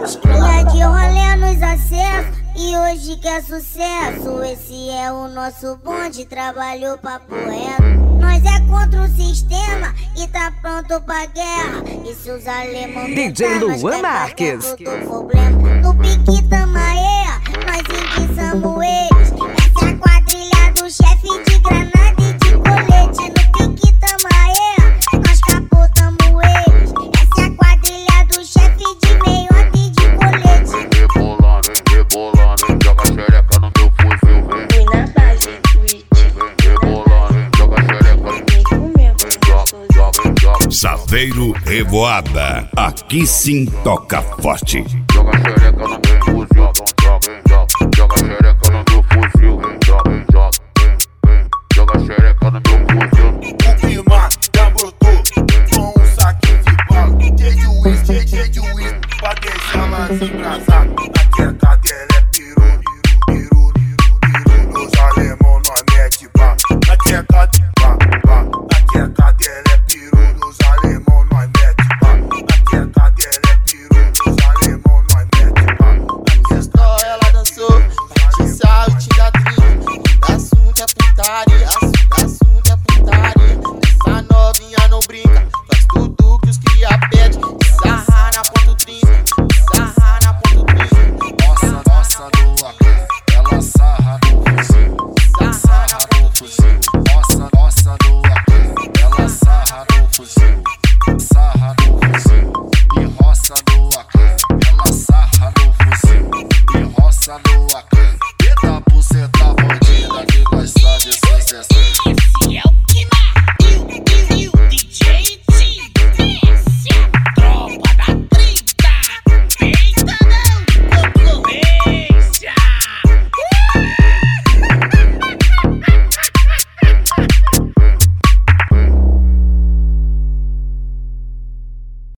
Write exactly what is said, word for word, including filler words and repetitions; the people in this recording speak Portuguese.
Cria de rolê nos acessos e hoje quer sucesso. Esse é o nosso bonde, trabalhou papo reto. Nós é contra o sistema e tá pronto pra guerra. E se os alemães D J Luan Marques. No pique Tamaea, nós enguiçamos eles. Essa é a quadrilha do chefe de granada e de colete. No pique Tamaea, nós capotamos eles. Essa é a quadrilha do chefe de meiota e de colete. Rebolando, rebolando, joga xereca no meu fuzil. Fui na base, Twitch. Rebolando, joga xereca no meu fuzil. Joga, joga, Saveiro Revoada, aqui sim toca forte. joga xereca no meu fuzil. Joga, joga, joga xereca no meu fuzil. Joga, joga, joga xereca no meu fuzil. O clima já brotou com um saquinho de bala. Cheio de uísque, cheio de uísque, pra deixar elas embrasadas. Aqui é